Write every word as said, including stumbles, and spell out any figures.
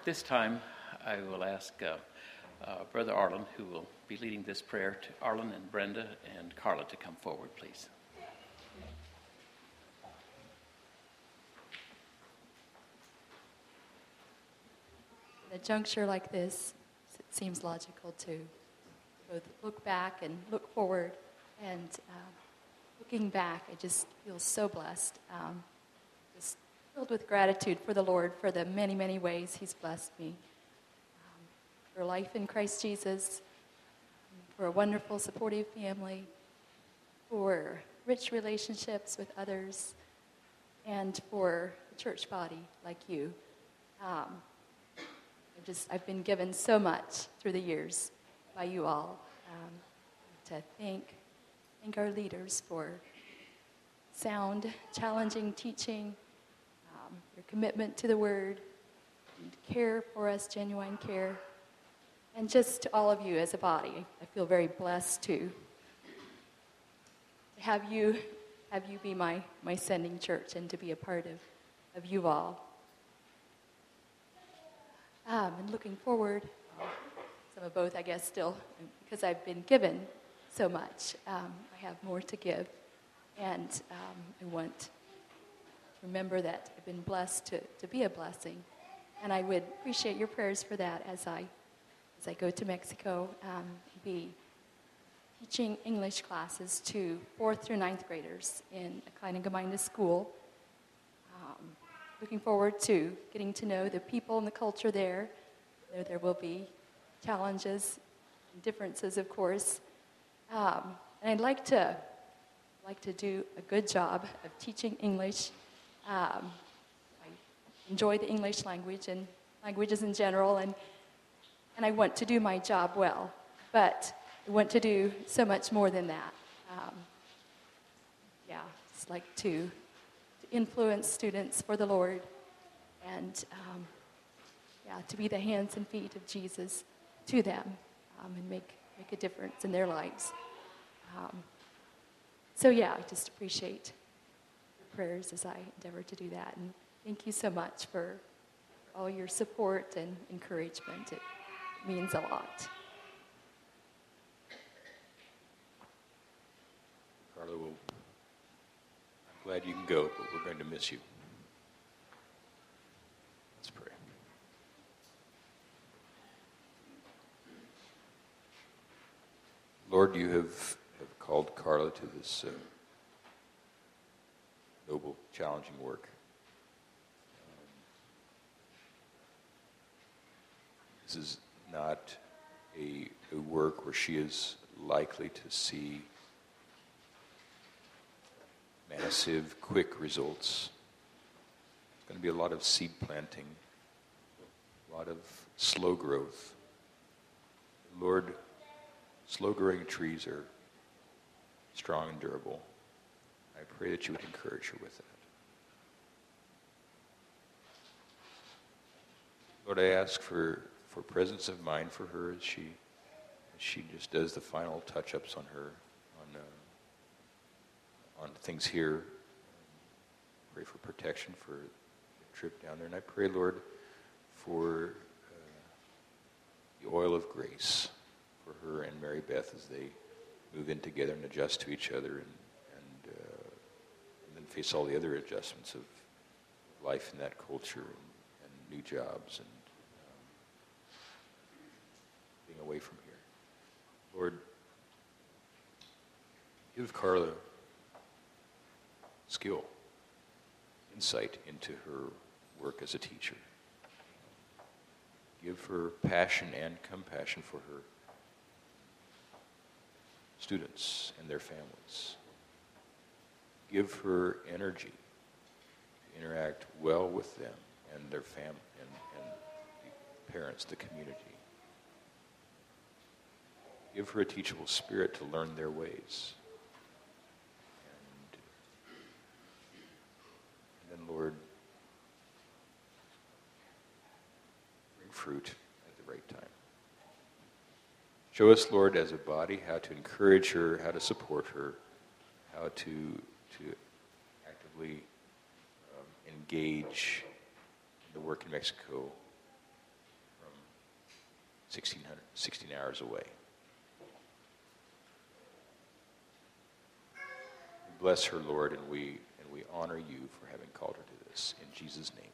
At this time, I will ask uh, uh, Brother Arlen, who will be leading this prayer, to Arlen and Brenda and Carla to come forward, please. At a juncture like this, it seems logical to both look back and look forward. And uh, looking back, I just feel so blessed, um, just filled with gratitude for the Lord for the many, many ways He's blessed me. Um, for life in Christ Jesus, for a wonderful, supportive family, for rich relationships with others, and for the church body like you. Um, I've just I've been given so much through the years by you all. Um, to thank thank our leaders for sound, challenging teaching, um, your commitment to the Word, and care for us, genuine care, and just to all of you as a body. I feel very blessed to have you have you be my, my sending church and to be a part of, of you all. Um, and looking forward, some of both, I guess, still, because I've been given so much. Um, I have more to give, and um, I want to remember that I've been blessed to, to be a blessing, and I would appreciate your prayers for that as I as I go to Mexico, um, be teaching English classes to fourth through ninth graders in a Kleine Gemeinde school. Um, looking forward to getting to know the people and the culture there. There, there will be challenges and differences, of course. Um, and I'd like to like to do a good job of teaching English. Um, I enjoy the English language and languages in general, and and I want to do my job well. But I want to do so much more than that. Um, yeah, it's like to, to influence students for the Lord, and um, yeah, to be the hands and feet of Jesus to them, um, and make make a difference in their lives. Um, so yeah, I just appreciate your prayers as I endeavor to do that, and thank you so much for all your support and encouragement. It means a lot. Carla, well, I'm glad you can go, but we're going to miss you. Let's pray. Lord, you have, have called Carla to this uh, noble, challenging work. Um, this is not a, a work where she is likely to see massive, quick results. It's going to be a lot of seed planting, a lot of slow growth. Lord, slow-growing trees are strong and durable. I pray that you would encourage her with that. Lord, I ask for, for presence of mind for her as she as she just does the final touch-ups on her, on uh, on things here. Pray for protection for the trip down there. And I pray, Lord, for uh, the oil of grace for her and Mary Beth as they move in together and adjust to each other, and and, uh, and then face all the other adjustments of life in that culture, and, and new jobs, and um, being away from here. Lord, give Carla skill, insight into her work as a teacher. Give her passion and compassion for her students and their families. Give her energy to interact well with them and their family and, and the parents, the community. Give her a teachable spirit to learn their ways. And, and then, Lord, bring fruit at the right time. Show us, Lord, as a body, how to encourage her, how to support her, how to to actively um, engage in the work in Mexico sixteen hundred, sixteen hours away. Bless her, Lord, and we and we honor you for having called her to this. In Jesus' name.